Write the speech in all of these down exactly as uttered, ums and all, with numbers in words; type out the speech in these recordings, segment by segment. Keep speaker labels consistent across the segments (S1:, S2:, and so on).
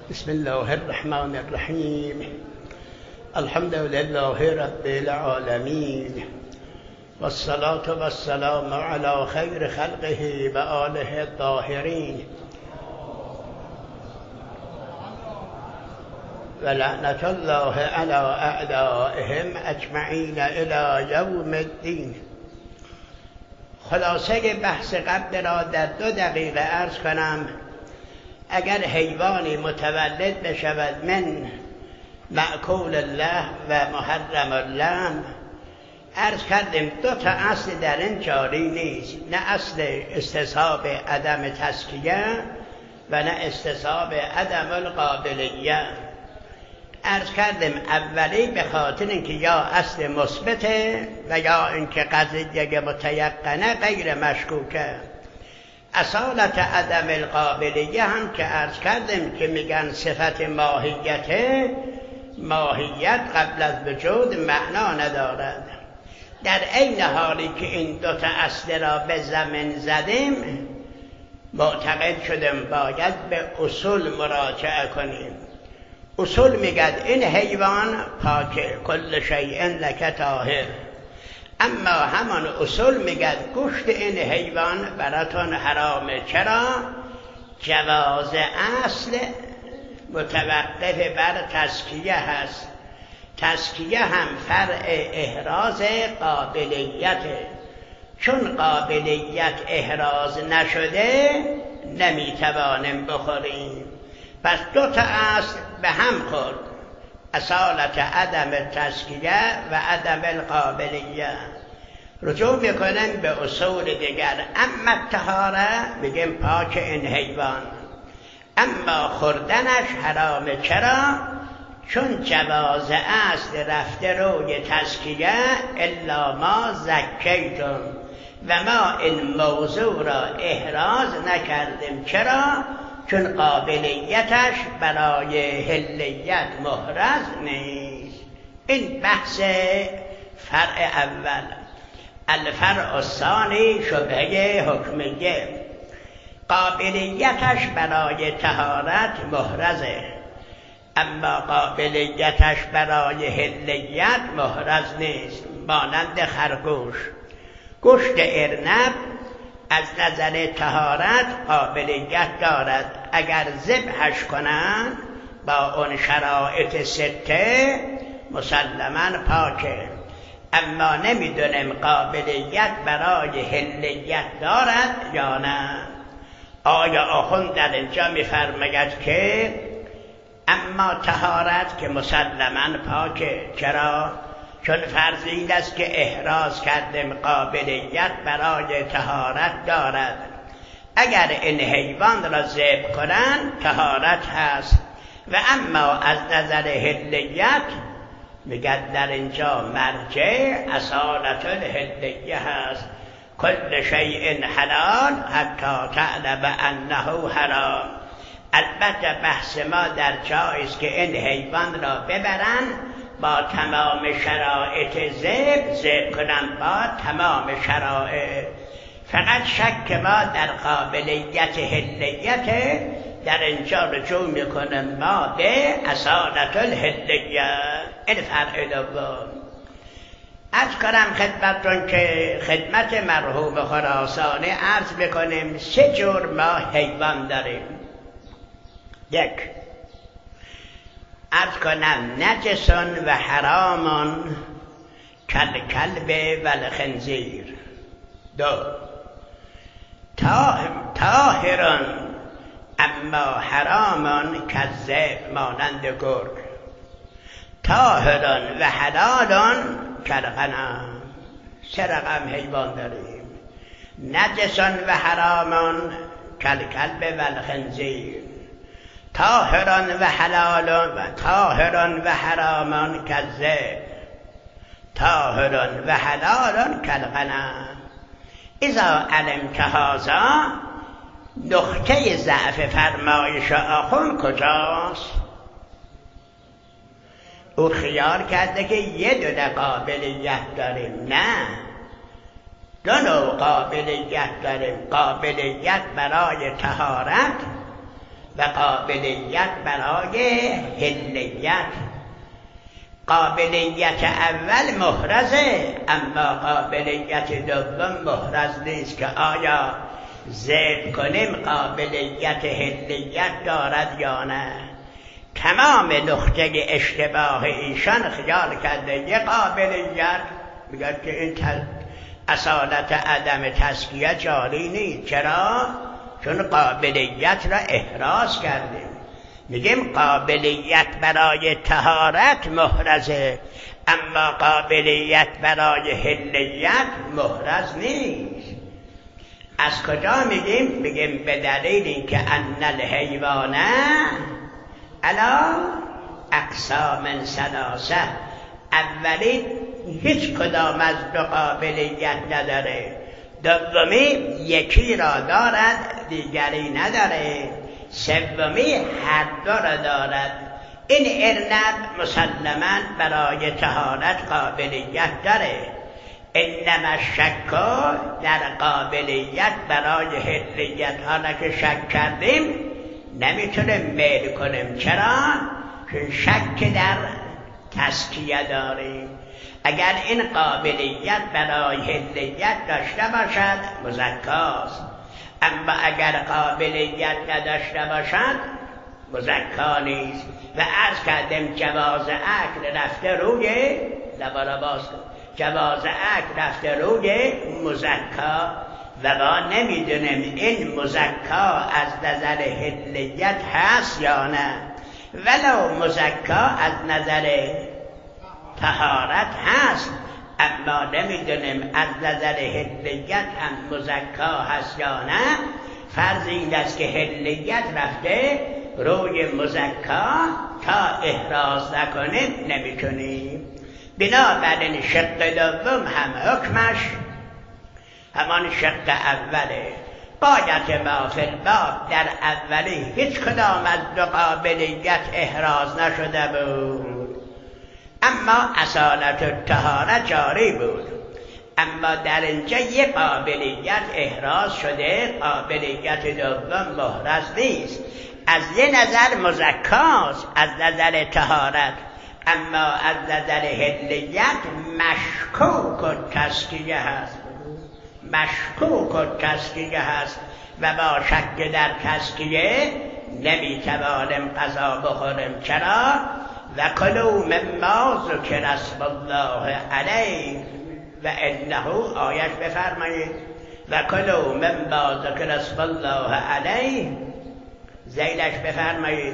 S1: بسم الله الرحمن الرحیم. الحمد لله رب العالمین والصلاة والسلام علی خیر خلقه و آله الطاهرین و لعنت الله علی اعدائهم اجمعین الی یوم الدین. خلاصه بحث قبل را در دو دقیقه عرض کنم. اگر حیوانی متولد بشود من مأکول الله و محرم الله، عرض کردیم دو تا اصل در این جاری نیست، نه اصل استصحاب عدم تزکیه و نه استصحاب عدم القابلیه. عرض کردیم اولی به خاطر اینکه یا اصل مثبته و یا اینکه قضیه متیقنه غیر مشکوکه. اصالت عدم القابلیه هم که عرض کردیم که میگن صفت ماهیته، ماهیت قبل از وجود معنا ندارد. در عین حالی که این دوتا اصل را به زمین زدیم، معتقد شدیم باید به اصول مراجعه کنیم. اصول میگد این حیوان پاکه، کل شیء لک طاهر. اما همان اصول میگد گوشت این حیوان براتون حرامه. چرا؟ جواز اصل متوقف بر تزکیه هست. تزکیه هم فرع احراز قابلیته. چون قابلیت احراز نشده نمیتوانیم بخوریم. پس دو تا اصل به هم خورد، اصالت عدم تزکیه و عدم القابلیه. رجوع میکنن به اصول دیگر. اما طهاره میگیم پاک این حیوان، اما خوردنش حرامه. چرا؟ چون جواز اصل رفته روی تزکیه الا ما زکیتم و ما این موضوع را احراز نکردیم. چرا؟ چون قابلیتش برای حلیت محرز نیست. این بحث فرع اول. الفرع الثانی شبهه حکمیه. قابلیتش برای طهارت محرزه، اما قابلیتش برای حلیت محرز نیست. مانند خرگوش، گوشت ارنب از نظر طهارت قابلیت دارد. اگر ذبحش کنند با اون شرایط سته مسلماً پاکه، اما نمیدونیم قابلیت برای حلیت دارد یا نه. آیا آخوند در اینجا میفرماید که اما طهارت که مسلماً پاکه. چرا؟ چون فرض این است که احراز کردیم قابلیت برای طهارت دارد. اگر این حیوان را ذبح کنند طهارت هست، و اما از نظر حلیت میگد در اینجا مرجع اصالت الحلیه هست. کل شیء حلال حتی تعلم انه حرام. البته بحث ما در جایست که این حیوان را ببرن با تمام شرایط ذبح ذبح کنن، با تمام شرایط. فقط شک ما در قابلیت حلیت. در اینجا رجوع میکنم ما به اصالت الحلیه. این فرع دوم. عرض کنم خدمتتون که خدمت مرحوم خراسانی عرض بکنیم سه جور ما حیوان داریم. یک، عرض کنم نجسون و حرامون کل کلب و الخنزیر. دو، طاهرون اما حرامون کذب مانند گرگ. طاهرون و حلالون کالغنم. سه رقم حیوان داریم. نجسون و حرامون کل کلب و الخنزیر. طاهران و حلالان و طاهران و حرامان کذب. طاهران و حلالان کالغنم. اذا علمت هذا، نقطه ضعف فرمایش آخوند کجاست؟ او خیال کرده که یه دونه قابلیت داریم. نه، دو نوع قابلیت داریم. قابلیت برای طهارت و قابلیت برای حلیت. قابلیت اول محرزه، اما قابلیت دوم محرز نیست که آیا ذکر کنیم قابلیت حلیت دارد یا نه. تمام نقطه اشتباه ایشان خیال کرده یه قابلیت، میگه که این اصالت عدم تزکیه جاری نیست. چرا؟ چون قابلیت را احراز کردیم. میگیم قابلیت برای طهارت محرزه، اما قابلیت برای حلیت محرز نیست. از کجا میگیم؟ میگیم به دلیل اینکه ان الحیوان علی اقسام ثلاثه، اولی هیچ کدام از دو قابلیت نداره، دومی یکی را دارد دیگری نداره، سومی هر دو را دارد. این ارنب مسلماً برای طهارت قابلیت داره. انما شک در قابلیت برای حلیت. حالا که شک کردیم نمیتونیم میل کنیم. چرا؟ چون شک در تزکیه داریم. اگر این قابلیت برای حلیت داشته باشد مزکاست، اما اگر قابلیت نداشته باشد مزکا نیست. و عرض کردیم جواز اکل رفته روی لبارا باز کن جواز اکل رفته روی مزکا و ما نمیدونیم این مزکا از نظر حلیت هست یا نه. ولو مزکا از نظر طهارت هست، اما نمیدونیم از نظر حلیت هم مزکا هست یا نه. فرض این است که حلیت رفته روی مزکا، تا احراز نکنیم نمیتونیم. بنابراین شق دوم هم حکمش همان شق اوله. باید ما فی الباب در اولی هیچ کدام از دو قابلیت احراز نشده بود، اما اصالت طهارت جاری بود. اما در اینجا یک قابلیت احراز شده، قابلیت دوم محرز نیست. از یه نظر مزکاست از نظر طهارت، اما از نظر حلیت مشکوک و تزکیه هست. مشکوک و تزکیه هست و با شک در تزکیه نمیتوانیم غذا بخوریم. چرا؟ و کلوا مما ذکر اسم الله علیه و انه، آیش بفرمایید و کلوا مما ذکر اسم الله علیه، زیلش بفرمایید.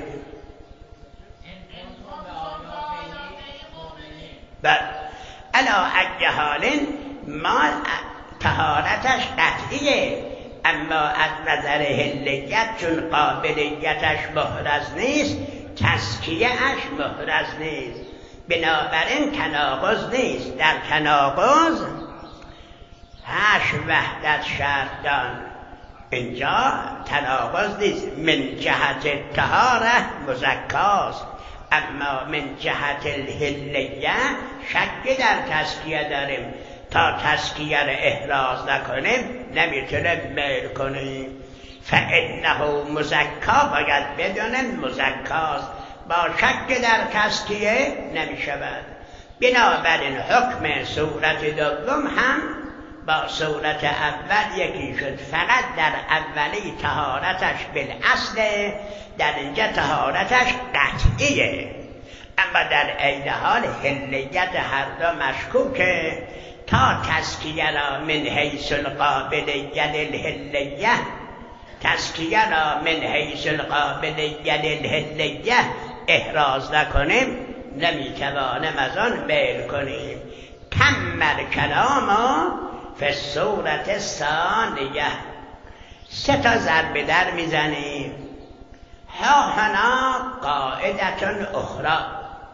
S1: بله، علا ای حال ما طهارتش قطعیه، اما از نظر حلیت چون قابلیتش محرز نیست، تزکیه اش محرز نیست، بنابراین تناقض نیست. در تناقض هشت وحدت شرط دان، اینجا تناقض نیست. من جهت طهاره مزکاست، اما من جهت الحلیه شک در تزکیه داریم. تا تزکیه را احراز نکنیم نمیتونیم میل کنیم. فانه مزکا، باید بدونیم مزکاست، با شک در تزکیه نمیشود. بنابراین حکم صورت دوم هم با صورت اول یکی شد، فقط در اولی طهارتش بالاصل، در اینجا طهارتش قطعیه، اما در عین حال حلیت هر دو مشکوکه. تا تزکیه را من حیث القابلیه الحلیه، تزکیه را من حیث القابلیه الحلیه احراز نکنیم نمیتوانیم از آن میل کنیم. کمل کلام فی صورت ثانیه، سه تا ضربه در میزنیم. ها هنا قاعدتون اخرى،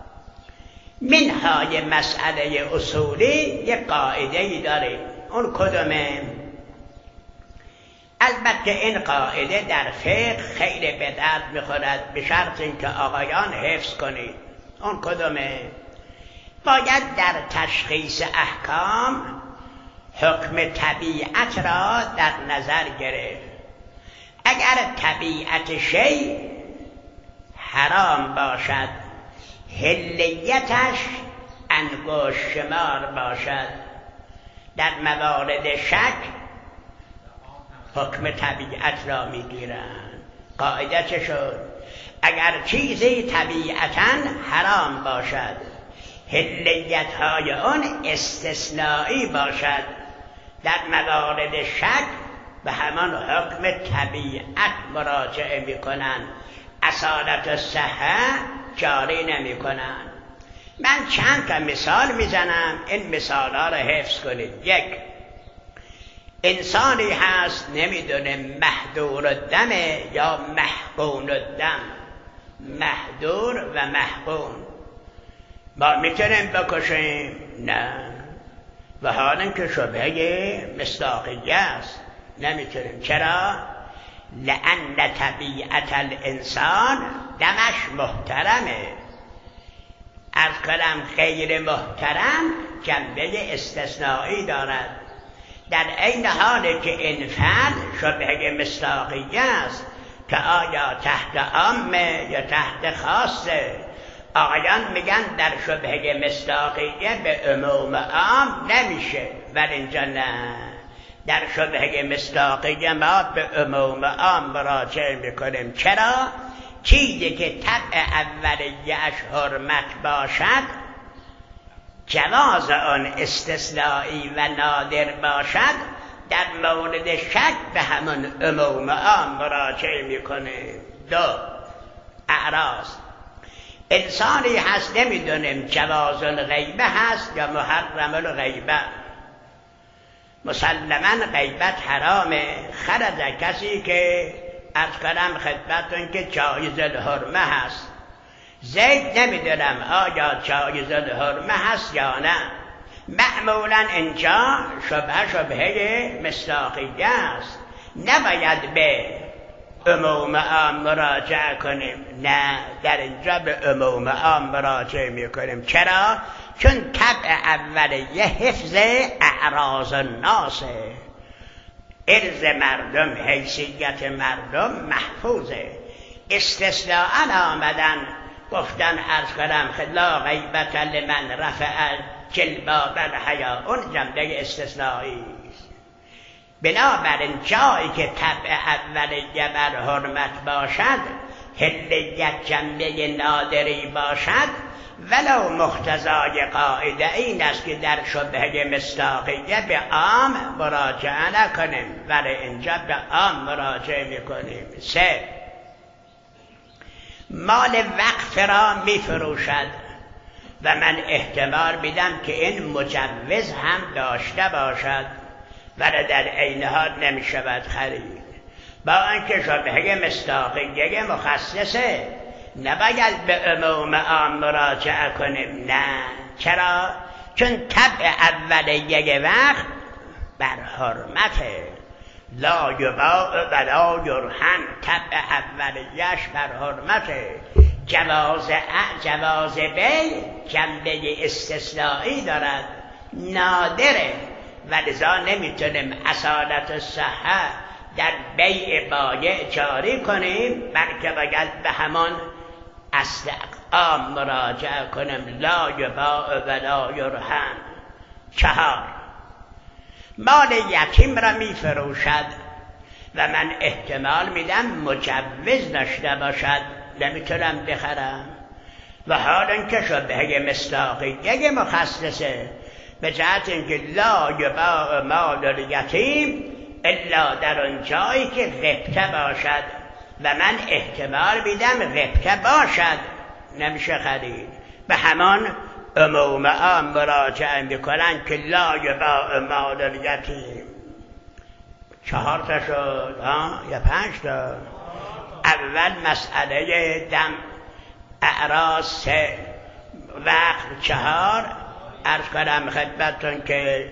S1: منهای مسئله اصولی یک قاعده ای داریم. اون کدومه؟ البته این قاعده در فقه خیلی به درد میخورد، به شرط اینکه آقایان حفظ کنید. اون کدومه؟ باید در تشخیص احکام حکم طبیعت را در نظر گرفت. اگر طبیعت شیء حرام باشد، حلیتش انگشت شمار باشد. در موارد شک حکم طبیعت را میگیرند. قاعده چه شد؟ اگر چیزی طبیعتاً حرام باشد، حلیت های آن استثنایی باشد، در موارد شک به همان حکم طبیعت مراجعه میکنند، اصالت الصحه جاری نمی کنند. من چند تا مثال میزنم، این مثال ها را حفظ کنید. یک، انسانی هست نمیدونه محدور الدم یا محقون الدم. محدور و محقون ما میتونیم بکشیم؟ نه. و حالا که شبهه مصداقیه است نمیتونیم. چرا؟ لأن طبیعت الانسان دمش محترمه. از کلم غیر محترم جنبه استثنایی دارد. در این حالی که این فرد شبهه مصداقیه است که آیا تحت عامه یا تحت خاصه. آقایان میگن در شبهه مصداقیه به عموم عام نمیشه، ولی اینجا نه. در شبهه مصداقیه ما به عموم عام مراجعه میکنیم. چرا؟ چیزی که طبع اولیه‌اش حرمت باشد، جواز آن استثنایی و نادر باشد، در مورد شک به همون عموم عام مراجعه میکنه. دو، اعراض. انسانی هست نمیدونیم جواز الغیبه هست یا محرم الغیبه. مسلما غیبت حرامه. خرد کسی که از کنم خدمتون که جایز الحرمه هست. زید نمیدونم آیا جایز الحرمه هست یا نه. معمولا اینجا شبه شبهه مصداقیه است، نباید به عموم عام مراجعه کنیم. نه، در اینجا به عموم عام مراجعه میکنیم. چرا؟ چون طبع اولیه حفظ اعراض الناس، عرض مردم، حیثیت مردم محفوظه. استثناء آمدن گفتن از کنم لا غیبت لمن رفع جلباب الحیا، اون جنبه استثنایی است. بنابراین جایی که طبع اولیه بر حرمت باشد، حلیت جنبه نادری باشد، ولو مقتضای قاعده این است که در شبهه مصداقیه به عام مراجعه نکنیم، ولی اینجا به عام مراجعه میکنیم. سه، مال وقف را میفروشد و من احتمال میدم که این مجوز هم داشته باشد، ولی در عین حال نمیشود خرید. با اینکه شبهه مصداقیه مخصصه، نباید به عموم عام مراجعه کنیم. نه. چرا؟ چون طبع اولیه وقت بر حرمته. لا یباع ولا یرهن، طبع اولیه‌اش بر حرمته. جواز جواز بی جنبه استثنایی دارد، نادره، و لذا نمیتونیم اصالت الصحه در بیع بایع جاری کنیم، بلکه باید به همان اصل عام مراجعه کنیم. لا یباع ولا یرهن. چهار، مال یتیم را می فروشد و من احتمال میدم مجوز داشته باشد، نمیتونم بخرم، و حال اینکه شبهه مصداقیه مخصصه، به جهت اینکه لا یباع مال الیتیم الا در اون جایی که غبطه باشد، و من احتمال میدم غبطه باشد، نمیشه خرید. به همان عموم عام مراجعه میکنن که لا یباع مال الیتیم. چهار تا شد ها یا پنج تا؟ اول مسئله دم، اعراض سه، وقت چهار. عرض کنم خدمتتون که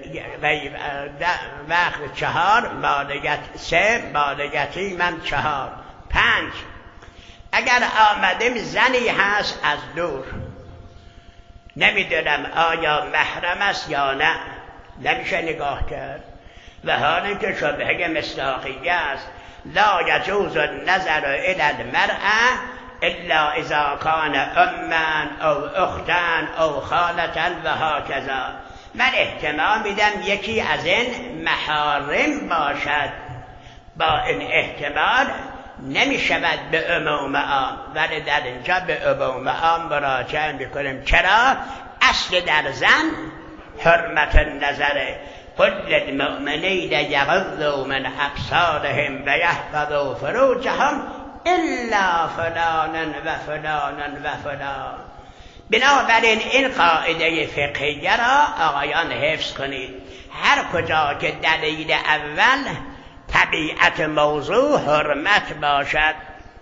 S1: وقت چهار، مالکیت سه، مالکیتی من چهار. پنج، اگر آمدیم زنی هست از دور، نمیدونم آیا محرم است یا نه، نمیشه نگاه کرد، و حالا که شبهه مصداقیه است، لا یجوز النظر الی المرأة الا اذا کان اما او اختا او خالتا و هکذا. من احتمال میدم یکی از این محارم باشد، با این احتمال نمی شود به عموم عام، ولی در اینجا به عموم عام مراجعه میکنیم. چرا؟ اصل در زن حرمت النظر، قل للمؤمنین یغضوا من ابصارهم و یحفظوا فروجهم الا فلانا و فلانا و فلان. بنابراین این قاعده فقهیه را آقایان حفظ کنید. هر کجا که دلیل اول طبیعت موضوع حرمت باشد،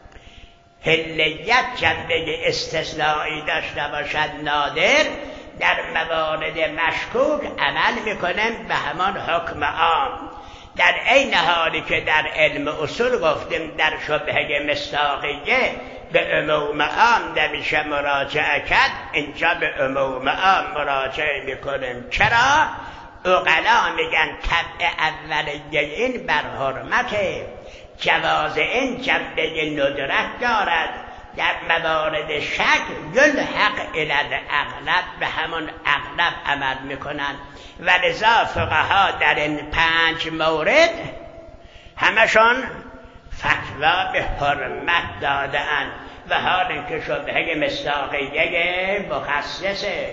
S1: حلیت جنبه استثنایی داشته باشد، نادر، در موارد مشکوک عمل میکنیم به همان حکم عام. در این حالی که در علم اصول گفتیم در شبهه مصداقیه به عموم عام نمیشه مراجعه کرد، اینجا به عموم عام مراجعه میکنیم. چرا؟ عقلا میگن طبع اولیه این بر حرمت، جواز این جنبه ندرت دارد. در موارد شک یلحق الی الاغلب، به همون اغلب عمل میکنن. و لذا فقها در این پنج مورد همشون فتوا به حرمت دادن و حال اینکه شبهه مصداقیه مخصصه.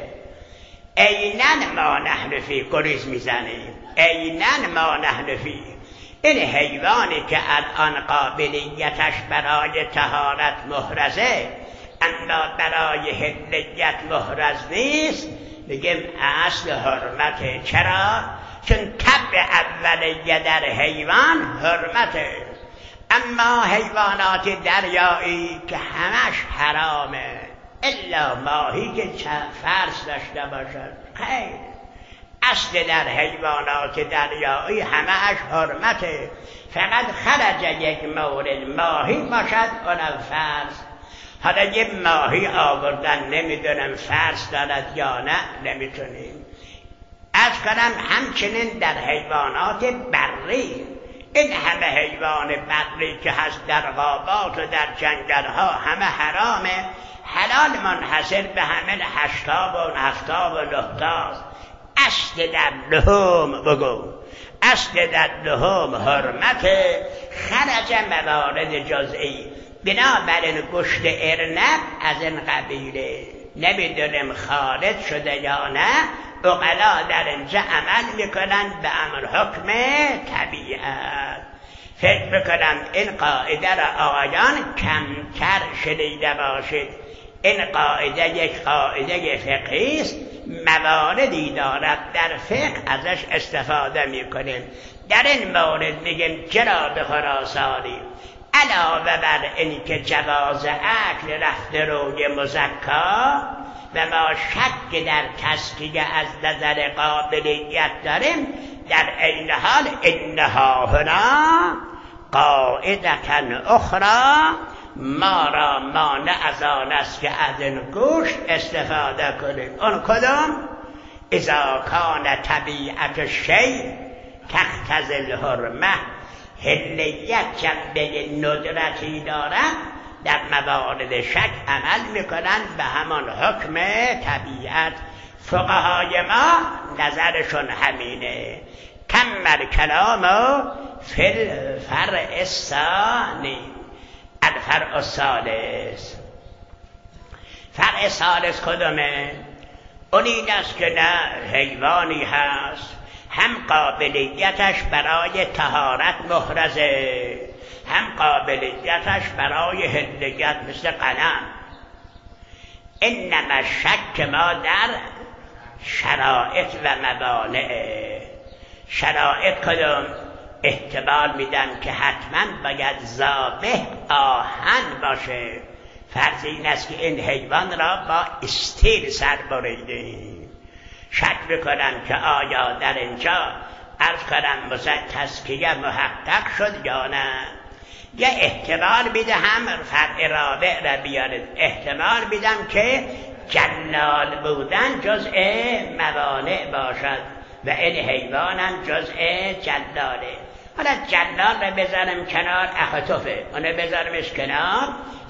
S1: اینن ما نحن فی گریز میزنیم، اینن ما نحن فی. این حیوانی که الان قابلیتش برای طهارت محرزه اما برای حلیت محرز نیست، بگیم اصل حرمته. چرا؟ چون طبع اولیه در حیوان حرمته. اما حیوانات دریایی که همش حرامه الا ماهی که فرس داشته باشد، خیر، اصل در حیوانات دریایی همه‌اش حرمته. فقط خرج یک مورد ماهی باشد، اونم فرس. حالا یه ماهی آوردن نمیدونم فرس دارد یا نه نمیتونیم. از کنم همچنین در حیوانات بری، این همه حیوان بری که هست در غابات و در جنگل ها همه حرامه. حلال منحصر به همین هشتاب و هفتاب و نهتاست. اصل در لحوم بگو، اصل در لحوم حرمت، خرج موارد جزئی. بنابراین گوشت ارنب از این قبیله، نمیدونیم خالد شده یا نه، عقلا در اینجا عمل میکنن به امر حکم طبیعت. فکر میکنم این قاعده را آقایان کمتر شنیده باشید. این قاعده یک قاعده فقهی است، مواردی دارد در فقه ازش استفاده میکنیم. در این مورد میگیم جناب خراسانی علاوه بر این که جواز اکل رفته روی مزکا و ما شک در تزکیه از نظر قابلیت داریم، در این حال انها هنا قاعدة اخرى ما را مانع از آن است که از این گوشت استفاده کنیم. اون کدام؟ اذا کان طبیعت الشیء تقتضی الحرمه، حلیت جنبه ندرتی دارد، در موارد شک عمل میکنن به همان حکم طبیعت. فقهای ما نظرشون همینه. کمل کلامو فی الفرع الثانی. الفرع الثالث، فرع ثالث کدومه؟ اون این است که نه حیوانی هست هم قابلیتش برای طهارت محرزه، هم قابلیتش برای حلیت مثل غنم. انما شک ما در شرایط و موانع. شرایط کدوم؟ احتمال میدم که حتما باید ذابح آهن باشه. فرض این است که این حیوان را با استیل سر بریدیم. شک بکنم که آیا در اینجا عرض کنم تزکیه محقق شد یا نه. یا احتمال میدهم فرع رابع را بیارد، احتمال میدم که جلال بودن جزء موانع باشد و این حیوانم جزء جلاله. حالا جلال را بذارم کنار، اختفه اونه بذارمش کنار،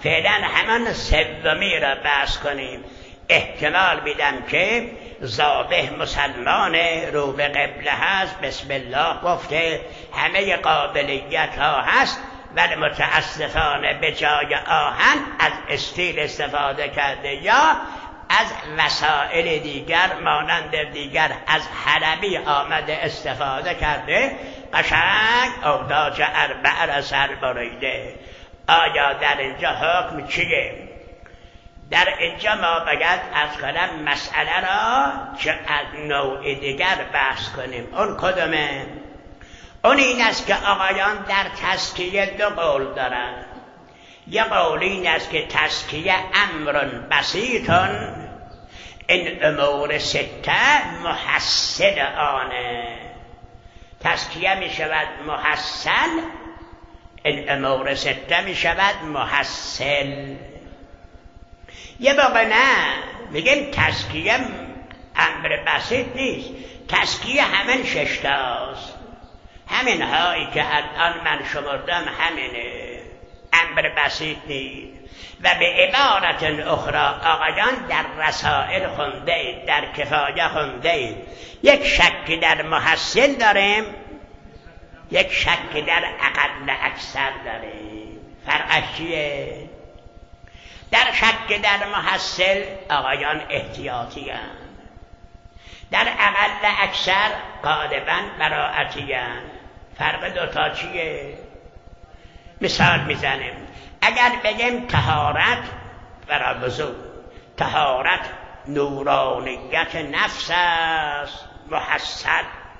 S1: فعلا همان سومی را بحث کنیم. احتمال میدم که ذابح مسلمان رو به قبله هست، بسم الله گفته، همه قابلیت ها هست، ولی متاسفانه به جای آهن از استیل استفاده کرده یا از وسایل دیگر مانند دیگر از حلبی آمده استفاده کرده، قشنگ اوداج اربع را سر بریده. آیا در اینجا حکم چیه؟ در اینجا ما باید از کنم مسئله را که از نوع دیگر بحث کنیم. اون کدومه؟ اون این است که آقایان در تزکیه دو قول دارند. یه قول این است که تزکیه امر بسیطن، این امور سته محصل آنه. تزکیه می شود محصل، این امور سته می شود محصل. یه موقع نه میگیم تزکیه امر بسیط نیست، تزکیه همین ششتاست، همین هایی که الان من شمردم همینه، امر بسیط نیست. و به عبارت اخرى آقایان در رسائل خونده اید، در کفایه خونده اید، یک شک در محصل داریم، یک شک در اقل اکثر داریم. فرقش چیه؟ در شک در محصل آقایان احتیاطی هستند، در اقل اکثر غالبا براعتی هستند. فرق دوتا چیه؟ مثال میزنیم. اگر بگیم طهارت برای وضو، طهارت نورانیت نفس است، محصل،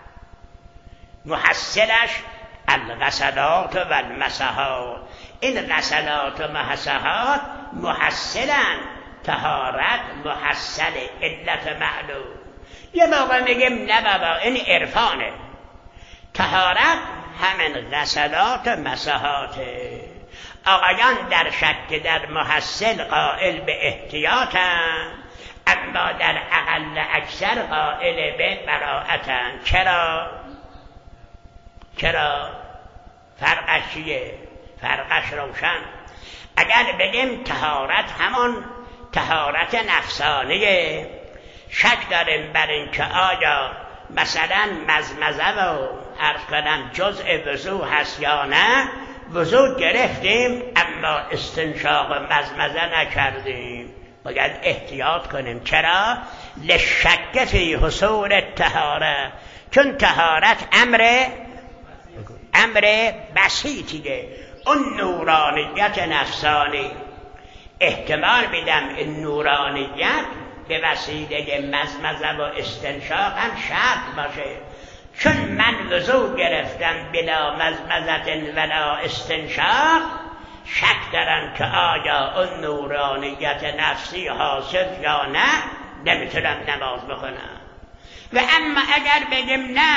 S1: محصلش الغسلات و المسحات، این غسلات و مسحات محصلن، طهارت محصل، علت معلوم. یه موقع میگیم نه بابا این عرفانه، طهارت همین غسلات و مسحاته. آقایان در شک در محصل قائل به احتیاطن، اما در اقل اکثر قائل به براعتن. چرا؟ چرا؟ فرقش چیه؟ فرقش روشن. اگر بگیم طهارت همون طهارت نفسانیه، شک داریم بر این که آیا مثلا مزمزه و عرض کنم جزء وضو هست یا نه. وضو گرفتیم اما استنشاق مزمزه نکردیم، باید احتیاط کنیم. چرا؟ لشک فی حصول الطهاره، چون طهارت امر امر بسیطیه، اون نورانیت نفسانی. احتمال میدم این نورانیت به وسیله مزمزه و استنشاق هم شرط باشه، چون من وضو گرفتم بلا مزمزه ولا استنشاق، شک دارن که آیا اون نورانیت نفسی حاصل یا نه، نمیتونم نماز بخونم. و اما اگر بگیم نه،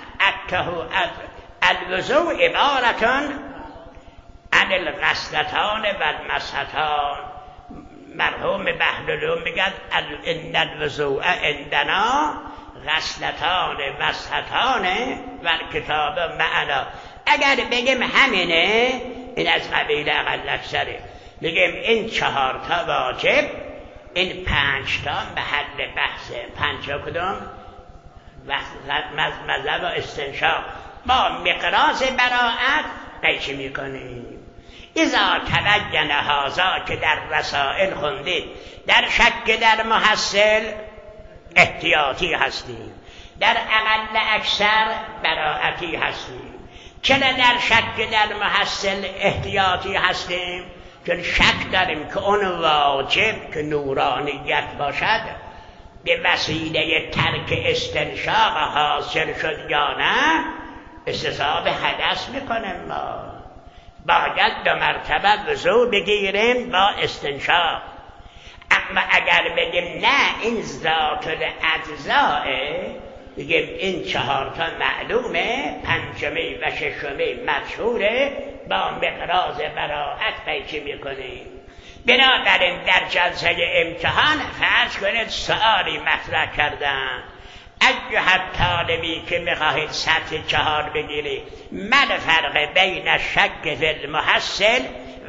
S1: الوضو عبارتون عن الغسلتان و المسحتان. مرحوم بهلولو میگن ان الوضوء عندنا غسلتان مسحتان و کتاب معنا. اگر بگیم همینه، این از قبیل اقل اکثره. میگیم این چهار تا واجب، این پنج تا محل بحثه. پنج تا کدوم؟ مزمزه و استنشاق. با مقراض براعت قیچی میکنیم. اذا تبین هذا که در رسائل خوندید، در شک در محصل احتیاطی هستیم، در اقل اکثر براعتی هستیم. چرا در شک در محصل احتیاطی هستیم؟ چون شک داریم که اون واجب که نورانیت باشد به وسیله ترک استنشاق حاصل شد یا نه، استصحاب حدث میکنیم. ما باید دو مرتبه وضو بگیریم با استنشاق. اما اگر بگیم نه این ذات الاجزائه، بگیم این چهار تا معلومه، پنجمی و ششمی مشهوره، با مقراض براعت قیچی میکنیم. بنابراین در جلسه امتحان فرض کنید سؤالی مطرح کردن، ایها طالبی که میخواهید سطح چهار بگیری، من فرق بین شک فی المحصل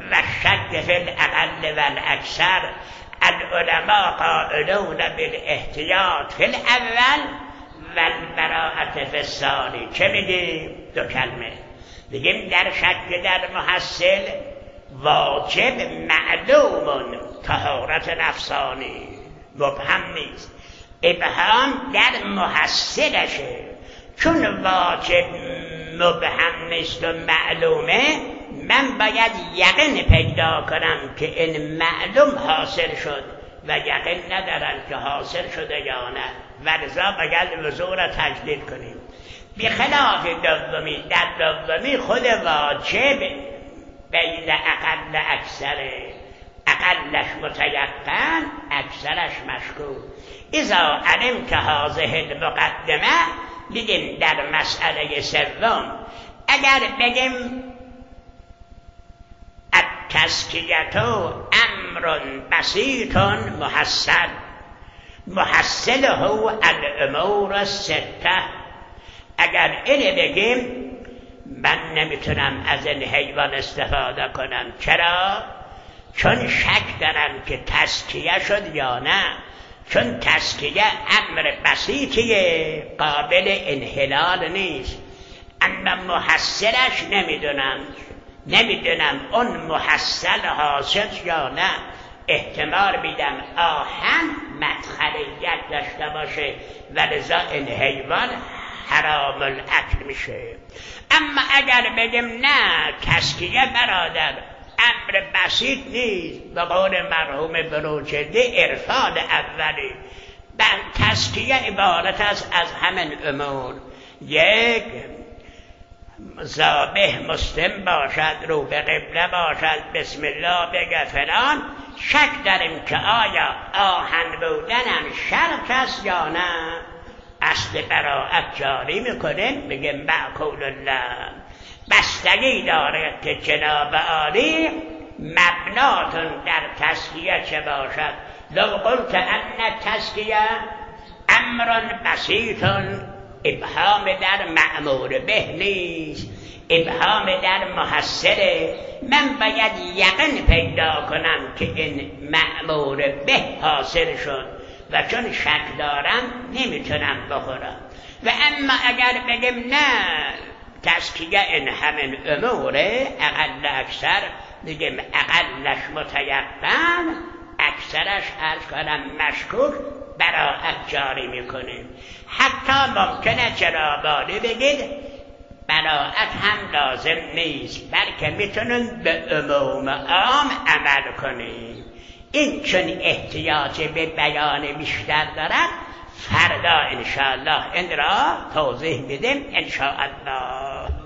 S1: و شک فی الاقل و الاکثر العلماء قائلون بالاحتیاط فی الاول و البراءة فی الثانی. چه میگیم؟ دو کلمه بگیم در شک در محصل واجب معلوم طهارت نفسانی، مبهم نیست. ابهام در محصلشه، چون واجب مبهم نیست و معلومه، من باید یقین پیدا کنم که این معلوم حاصل شد و یقین ندارم که حاصل شده یا نه، ولذا باید وضو را تجدید کنیم. بخلاف دومی، در دومی خود واجب بین اقل اکثر، اقلش متیقن اکثرش مشکوک. اذا علمت هذه المقدمه، بگیم در مسئله سوم اگر بگیم التزکیه امر بسیط محصل، محصله الامور السته، اگر اینه بگیم من نمیتونم از این حیوان استفاده کنم. چرا؟ چون شک دارم که تزکیه شد یا نه، چون تزکیه امر بسیطیه قابل انحلال نیست. اما محصلش نمیدونم نمیدونم اون محصل حاصل یا نه. احتمال میدم آهن مدخلیت داشته باشه ولذا این حیوان حرام الاکل میشه. اما اگر بگیم نه تزکیه برادر امر بسیط نیست، به قول مرحوم بروجردی عرفان اولی، بل تزکیه عبارت است از همین امور. یک، ذابح مسلم باشد، رو به قبله باشد، بسم الله بگه فلان، شک داریم که آیا آهن بودنم شرط است یا نه، اصل براءت جاری میکنیم، بگیم معقول الله. بستگی داره که جناب عالی مبناتون در تزکیه چه باشد. لو قلت ان تزکیه امر بسیط، ابهام در مأمور به نیست، ابهام در محصله. من باید یقین پیدا کنم که این مأمور به حاصل شد و چون شک دارم نمیتونم بخورم. و اما اگر بگیم نه تزکیه این همین اموره، اقل اکثر، بگیم اقلش متیقن اکثرش عرض کنم مشکوک، براءت جاری میکنیم. حتی ممکنه جنابالی بگید براءت هم لازم نیست، بلکه میتونیم به عموم عام عمل کنیم. این چون احتیاج به بیان بیشتر دارد، فردا انشاءالله این را توضیح میدیم انشاءالله.